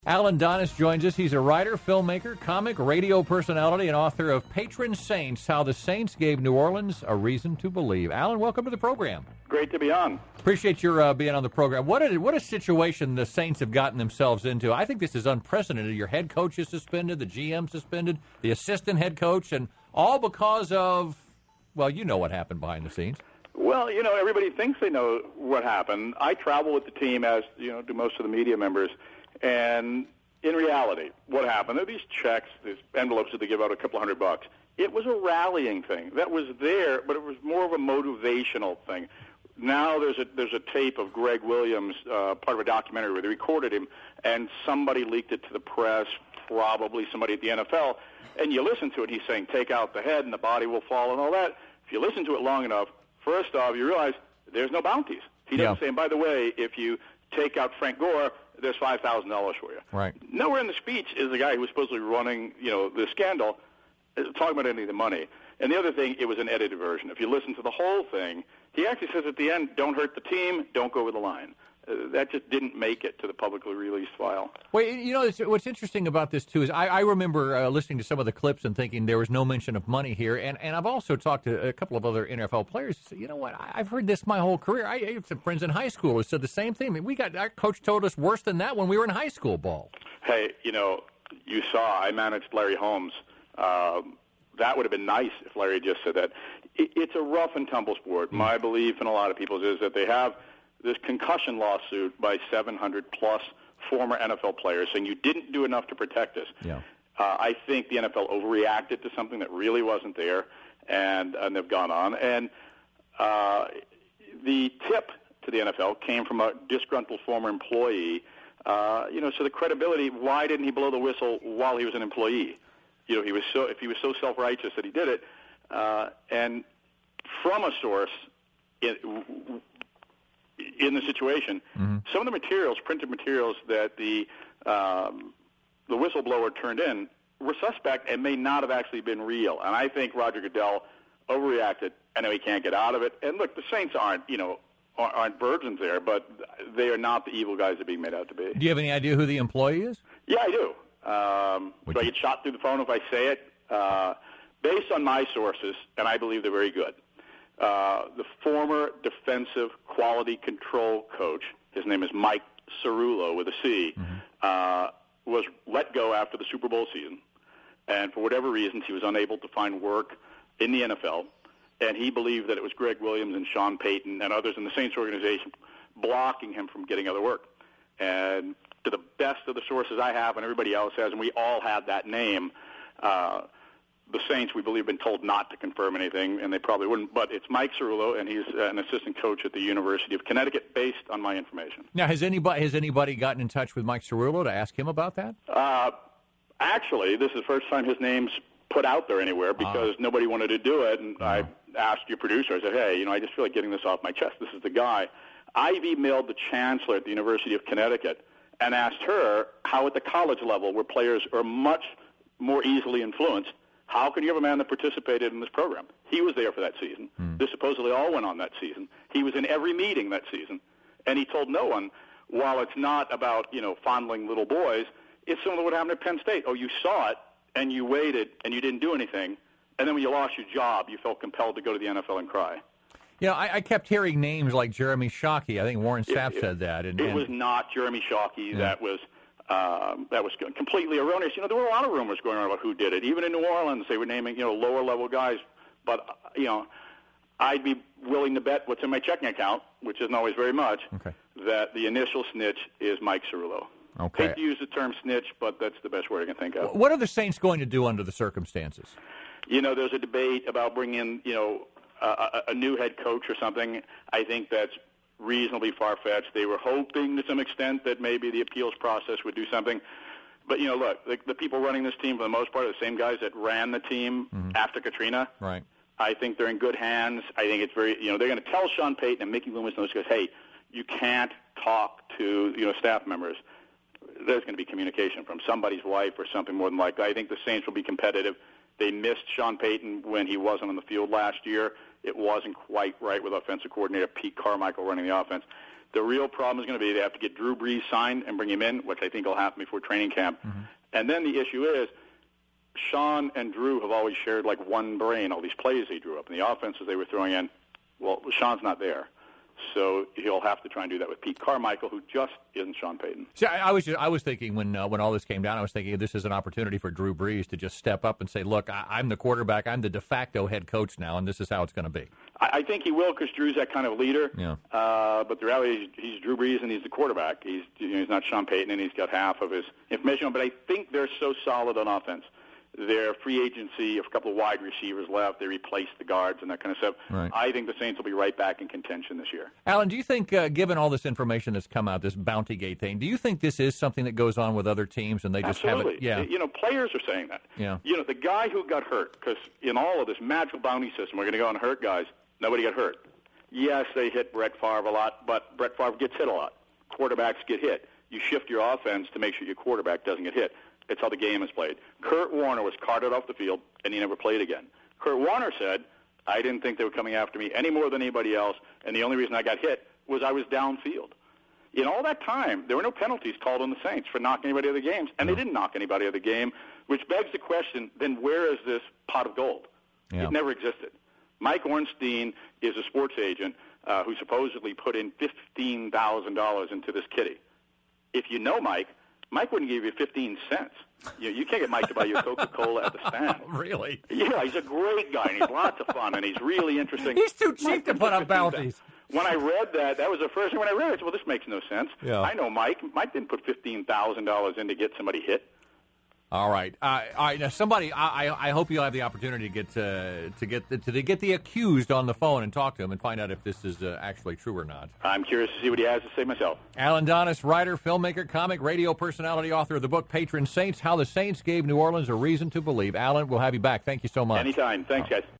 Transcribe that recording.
Alan Donis joins us. He's a writer, filmmaker, comic, radio personality, and author of Patron Saints, How the Saints Gave New Orleans a Reason to Believe. Alan, welcome to the program. Great to be on. Appreciate your being on the program. What a situation the Saints have gotten themselves into. I think this is unprecedented. Your head coach is suspended, the GM suspended, the assistant head coach, and all because of, well, you know what happened behind the scenes. Well, everybody thinks they know what happened. I travel with the team, as do most of the media members. And in reality, what happened? There are these checks, these envelopes that they give out, a couple $100. It was a rallying thing that was there, but it was more of a motivational thing. Now there's a tape of Greg Williams, part of a documentary where they recorded him, and somebody leaked it to the press, probably somebody at the NFL. And you listen to it, he's saying, take out the head and the body will fall and all that. If you listen to it long enough, first off, you realize there's no bounties. He doesn't say, and by the way, if you take out Frank Gore, there's $5,000 for you. Right. Nowhere in the speech is the guy who was supposedly running, the scandal, talking about any of the money. And the other thing, it was an edited version. If you listen to the whole thing, he actually says at the end, don't hurt the team, don't go over the line. That just didn't make it to the publicly released file. Well, what's interesting about this, too, is I remember listening to some of the clips and thinking there was no mention of money here. And I've also talked to a couple of other NFL players who said, you know what, I've heard this my whole career. I have some friends in high school who said the same thing. I mean, our coach told us worse than that when we were in high school ball. Hey, you saw I managed Larry Holmes. That would have been nice if Larry just said that. It's a rough and tumble sport. My belief and a lot of people's is that they have this concussion lawsuit by 700-plus former NFL players saying you didn't do enough to protect us. Yeah. I think the NFL overreacted to something that really wasn't there, and they've gone on. And the tip to the NFL came from a disgruntled former employee. So the credibility, why didn't he blow the whistle while he was an employee? If he was so self-righteous that he did it, and from a source in the situation, some of the materials, printed materials that the whistleblower turned in were suspect and may not have actually been real. And I think Roger Goodell overreacted. I know he can't get out of it. And look, the Saints aren't virgins there, but they are not the evil guys they're being made out to be. Do you have any idea who the employee is? Yeah, I do. Do I get shot through the phone if I say it? Based on my sources, and I believe they're very good, the former defensive quality control coach, his name is Mike Cerullo with a C, was let go after the Super Bowl season. And for whatever reasons, he was unable to find work in the NFL. And he believed that it was Greg Williams and Sean Payton and others in the Saints organization blocking him from getting other work. And to the best of the sources I have and everybody else has, and we all had that name, the Saints, we believe, have been told not to confirm anything, and they probably wouldn't. But it's Mike Cerullo, and he's an assistant coach at the University of Connecticut, based on my information. Now, has anybody gotten in touch with Mike Cerullo to ask him about that? Actually, this is the first time his name's put out there anywhere because nobody wanted to do it. And I asked your producer, I said, hey, I just feel like getting this off my chest. This is the guy. I've emailed the chancellor at the University of Connecticut and asked her how at the college level, where players are much more easily influenced, how can you have a man that participated in this program? He was there for that season. This supposedly all went on that season. He was in every meeting that season. And he told no one, while it's not about, fondling little boys, it's similar to what happened at Penn State. Oh, you saw it, and you waited, and you didn't do anything. And then when you lost your job, you felt compelled to go to the NFL and cry. I kept hearing names like Jeremy Shockey. I think Warren Sapp said that. It was not Jeremy Shockey. That was completely erroneous. There were a lot of rumors going on about who did it. Even in New Orleans, they were naming, lower-level guys. But, I'd be willing to bet what's in my checking account, which isn't always very much, that the initial snitch is Mike Cerullo. Okay. Hate to use the term snitch, but that's the best word I can think of. What are the Saints going to do under the circumstances? There's a debate about bringing in, a new head coach or something. I think that's reasonably far-fetched. They were hoping to some extent that maybe the appeals process would do something. But, look, the people running this team, for the most part, are the same guys that ran the team after Katrina. Right. I think they're in good hands. I think it's very, they're going to tell Sean Payton and Mickey Loomis and those guys, hey, you can't talk to, staff members. There's going to be communication from somebody's wife or something more than likely. I think the Saints will be competitive. They missed Sean Payton when he wasn't on the field last year. It wasn't quite right with offensive coordinator Pete Carmichael running the offense. The real problem is going to be they have to get Drew Brees signed and bring him in, which I think will happen before training camp. Mm-hmm. And then the issue is Sean and Drew have always shared like one brain, all these plays they drew up, and the offenses they were throwing in. Well, Sean's not there. So he'll have to try and do that with Pete Carmichael, who just isn't Sean Payton. See, I was thinking when all this came down, I was thinking this is an opportunity for Drew Brees to just step up and say, look, I'm the quarterback, I'm the de facto head coach now, and this is how it's going to be. I think he will because Drew's that kind of leader. Yeah. But the reality is he's Drew Brees and he's the quarterback. He's not Sean Payton, and he's got half of his information. But I think they're so solid on offense. Their free agency, a couple of wide receivers left. They replaced the guards and that kind of stuff. Right. I think the Saints will be right back in contention this year. Alan, do you think, given all this information that's come out, this Bountygate thing, do you think this is something that goes on with other teams and they just Absolutely. have it? Yeah. Players are saying that. Yeah. The guy who got hurt, because in all of this magical bounty system, we're going to go and hurt guys. Nobody got hurt. Yes, they hit Brett Favre a lot, but Brett Favre gets hit a lot. Quarterbacks get hit. You shift your offense to make sure your quarterback doesn't get hit. It's how the game is played. Kurt Warner was carted off the field, and he never played again. Kurt Warner said, I didn't think they were coming after me any more than anybody else, and the only reason I got hit was I was downfield. In all that time, there were no penalties called on the Saints for knocking anybody out of the games, and they didn't knock anybody out of the game, which begs the question, then where is this pot of gold? Yeah. It never existed. Mike Ornstein is a sports agent who supposedly put in $15,000 into this kitty. If you know Mike wouldn't give you 15 cents. You can't get Mike to buy you Coca-Cola at the stand. Really? Yeah, he's a great guy, and he's lots of fun, and he's really interesting. He's too cheap to put up bounties. When I read that was the first thing when I read it. I said, well, this makes no sense. Yeah. I know Mike. Mike didn't put $15,000 in to get somebody hit. All right. Now somebody, I hope you'll have the opportunity to get the accused on the phone and talk to him and find out if this is actually true or not. I'm curious to see what he has to say myself. Alan Donis, writer, filmmaker, comic, radio personality, author of the book Patron Saints: How the Saints Gave New Orleans a Reason to Believe. Alan, we'll have you back. Thank you so much. Anytime. Thanks, guys.